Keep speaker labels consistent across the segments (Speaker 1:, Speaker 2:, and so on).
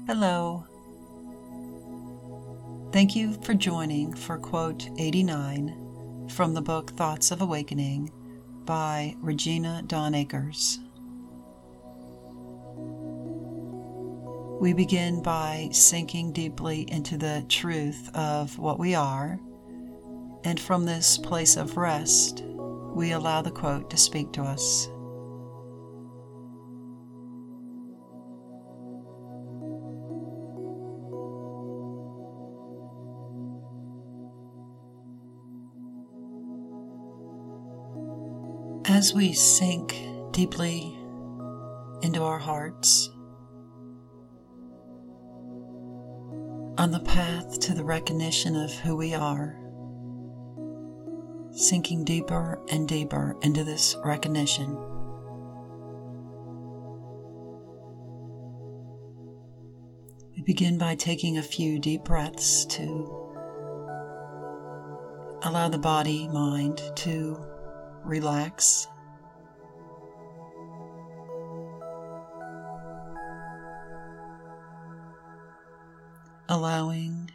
Speaker 1: Hello. Thank you for joining for quote 89 from the book Thoughts of Awakening by Regina Dawn Akers. We begin by sinking deeply into the truth of what we are, and from this place of rest, we allow the quote to speak to us. As we sink deeply into our hearts, on the path to the recognition of who we are, sinking deeper and deeper into this recognition, we begin by taking a few deep breaths to allow the body, mind to relax. Allowing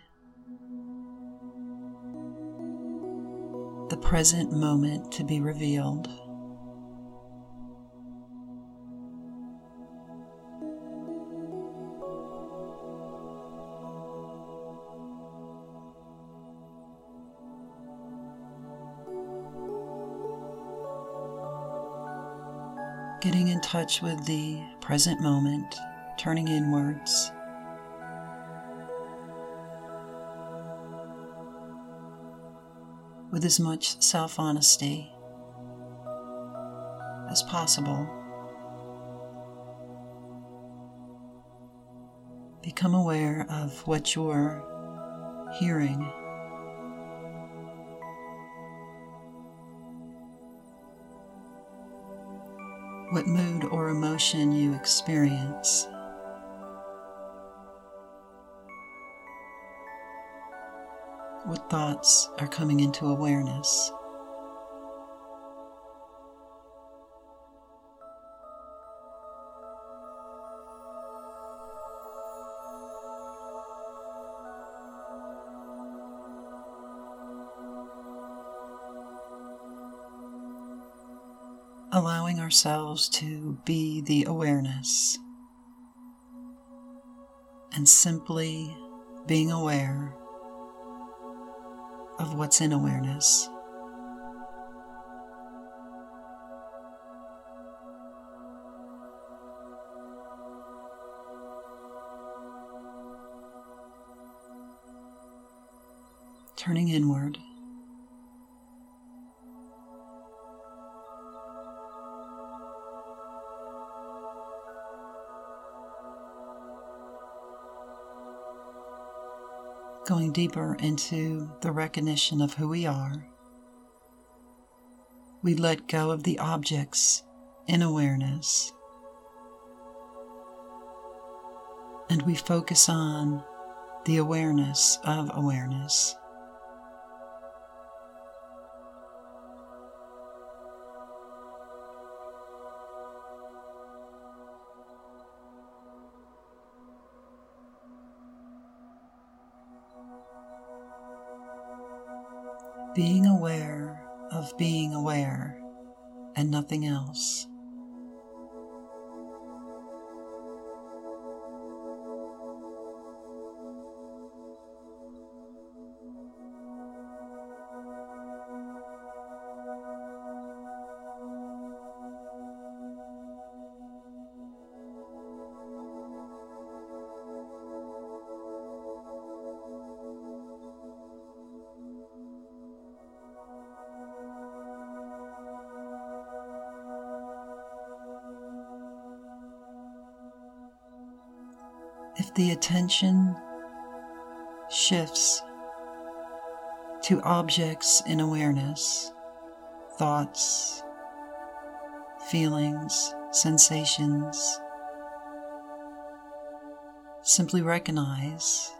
Speaker 1: the present moment to be revealed. Getting in touch with the present moment, turning inwards. With as much self-honesty as possible. Become aware of what you're hearing. What mood or emotion you experience. What thoughts are coming into awareness? Allowing ourselves to be the awareness and simply being aware of what's in awareness. Turning inward. Going deeper into the recognition of who we are, we let go of the objects in awareness, and we focus on the awareness of awareness. Being aware of being aware and nothing else. If the attention shifts to objects in awareness, thoughts, feelings, sensations, simply recognize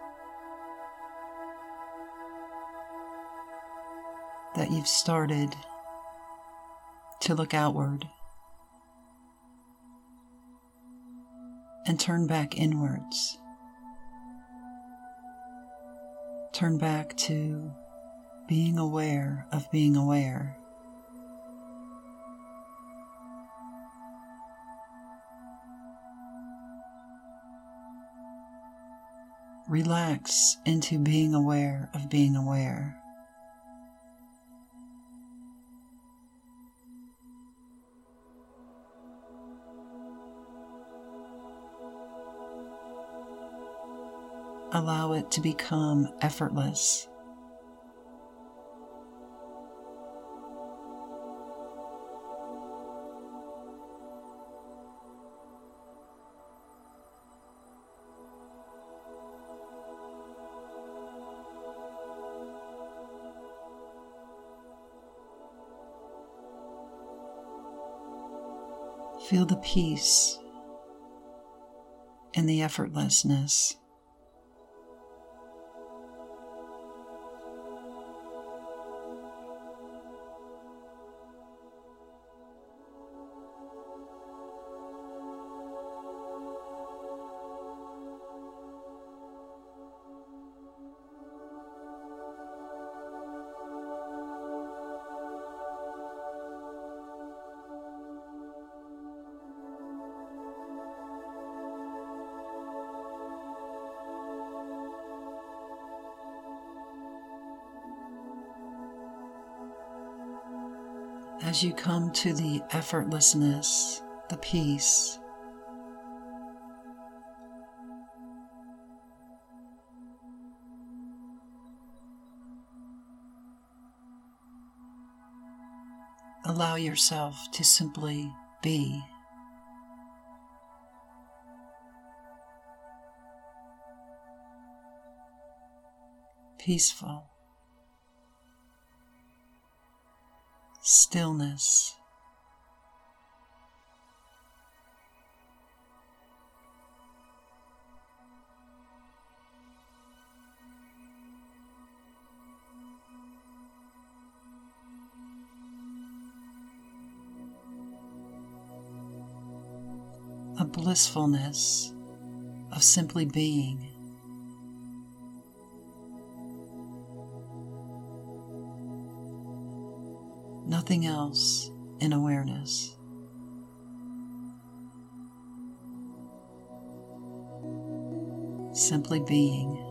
Speaker 1: that you've started to look outward and turn back inwards Turn back to being aware of being aware. Relax into being aware of being aware. Allow it to become effortless. Feel the peace and the effortlessness. As you come to the effortlessness, the peace, allow yourself to simply be. Peaceful. Stillness. A blissfulness of simply being. Nothing else in awareness. Simply being.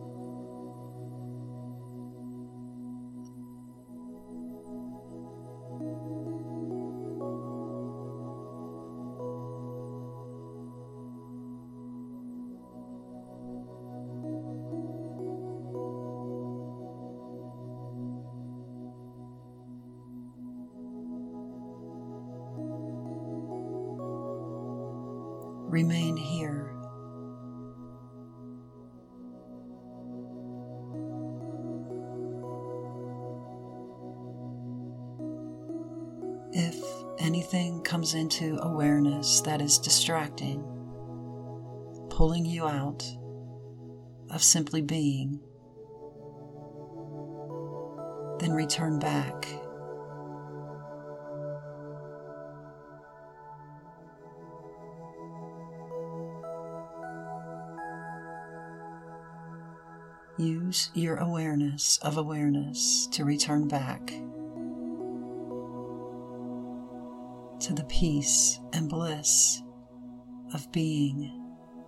Speaker 1: Remain here. If anything comes into awareness that is distracting, pulling you out of simply being, then return back. Use your awareness of awareness to return back to the peace and bliss of being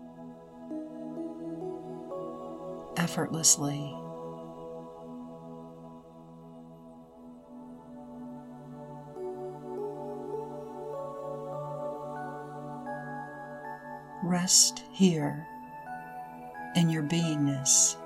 Speaker 1: effortlessly. Rest here in your beingness.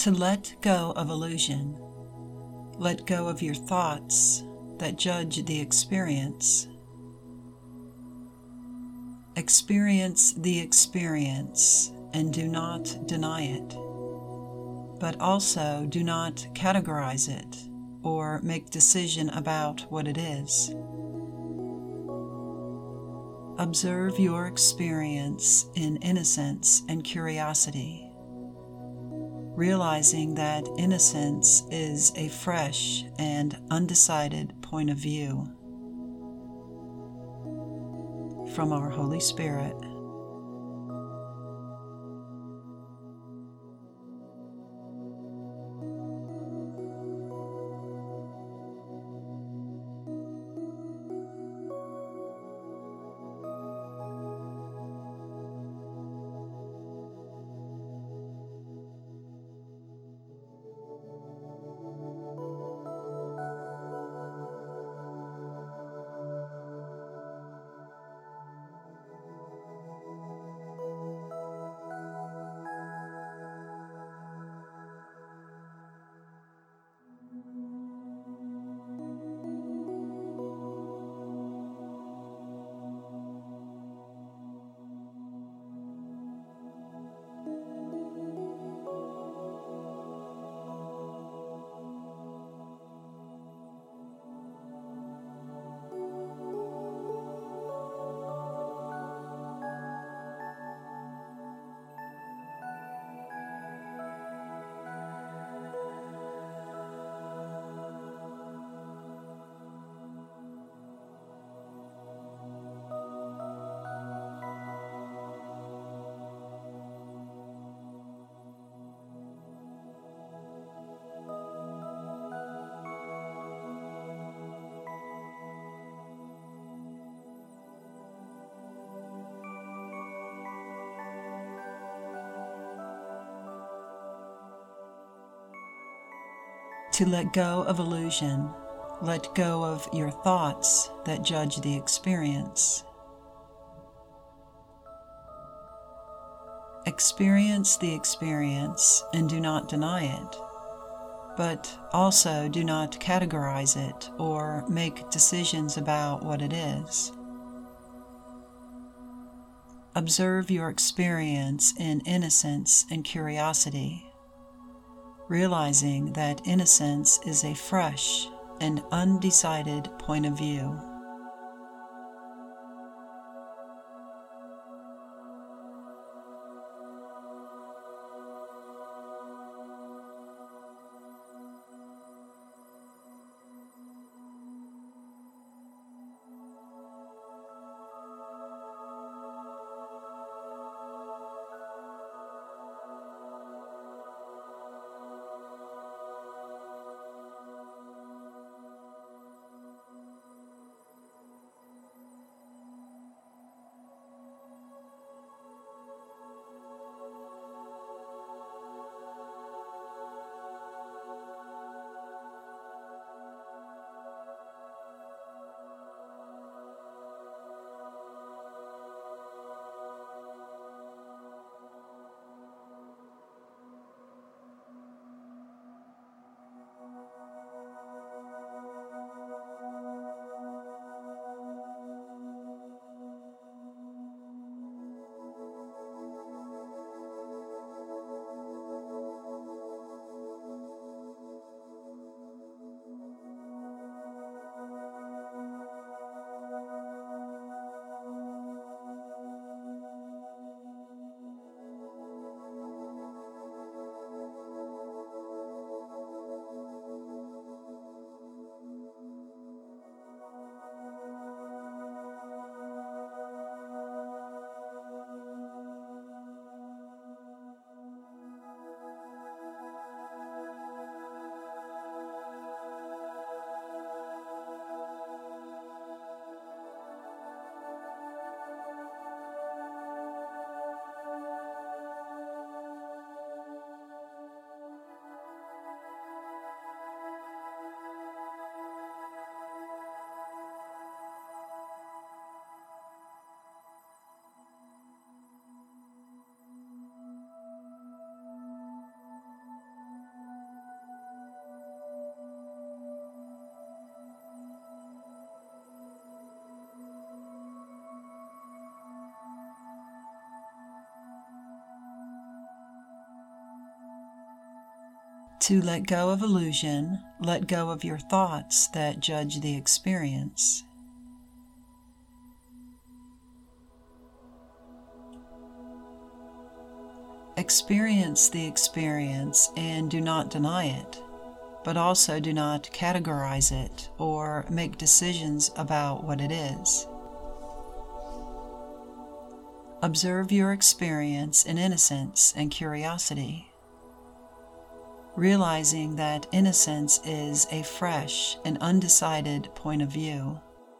Speaker 1: To let go of illusion. Let go of your thoughts that judge the experience. Experience the experience and do not deny it, but also do not categorize it or make decision about what it is. Observe your experience in innocence and curiosity, realizing that innocence is a fresh and undecided point of view from our Holy Spirit. To let go of illusion. Let go of your thoughts that judge the experience. Experience the experience and do not deny it, but also do not categorize it or make decisions about what it is. Observe your experience in innocence and curiosity, realizing that innocence is a fresh and undecided point of view. To let go of illusion, let go of your thoughts that judge the experience. Experience the experience and do not deny it, but also do not categorize it or make decisions about what it is. Observe your experience in innocence and curiosity, realizing that innocence is a fresh and undecided point of view.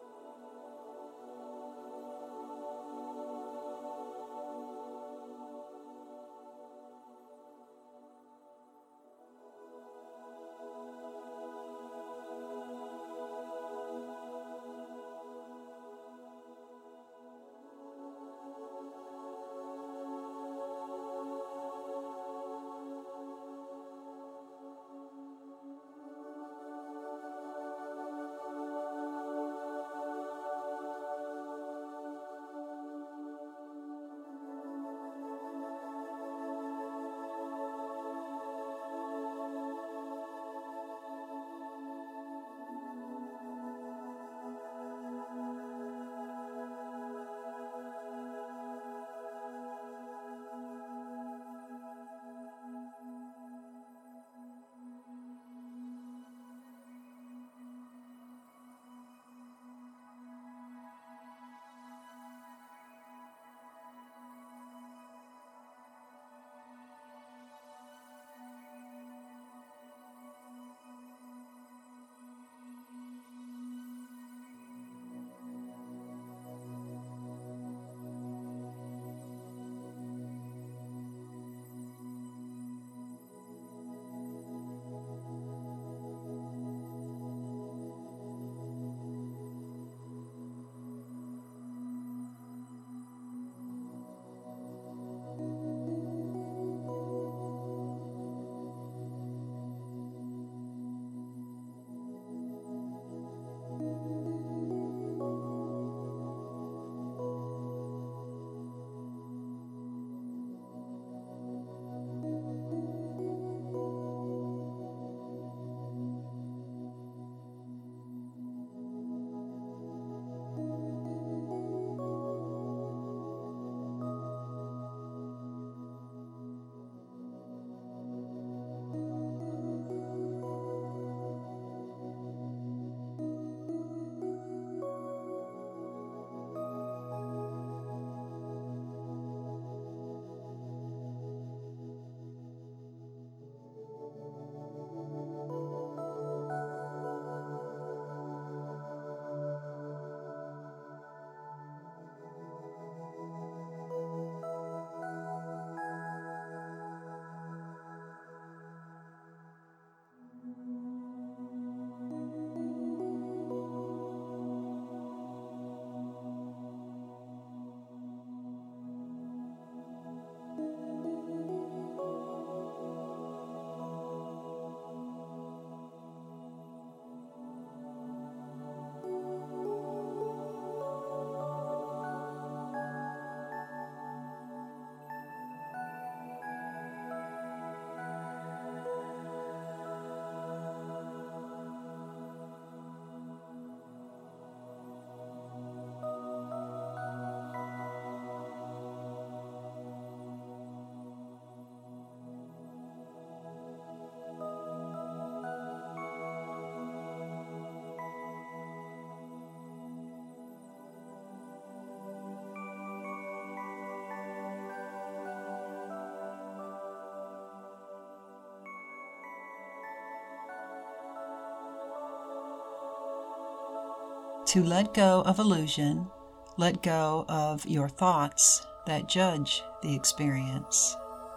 Speaker 1: To let go of illusion, let go of your thoughts that judge the experience.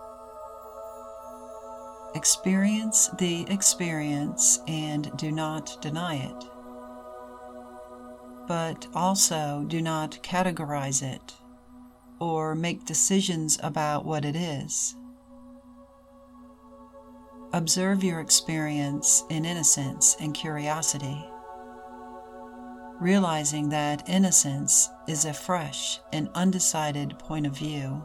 Speaker 1: Experience the experience and do not deny it, but also do not categorize it or make decisions about what it is. Observe your experience in innocence and curiosity, realizing that innocence is a fresh and undecided point of view.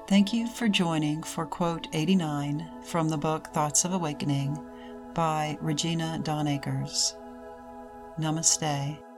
Speaker 1: Thank you for joining for quote 89 from the book Thoughts of Awakening by Regina Dawn Akers. Namaste.